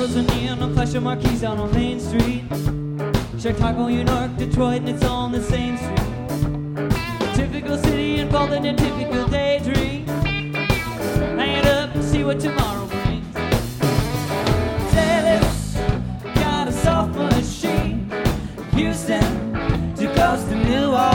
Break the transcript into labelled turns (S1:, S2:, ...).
S1: windows are neon, a flash of marquees out on Main Street. Chicago, New York, Detroit, and it's all on the same street. Typical city involved in a typical daydream. Hang it up and see what tomorrow brings. Dallas got a soft machine. Houston to coast to Milwaukee.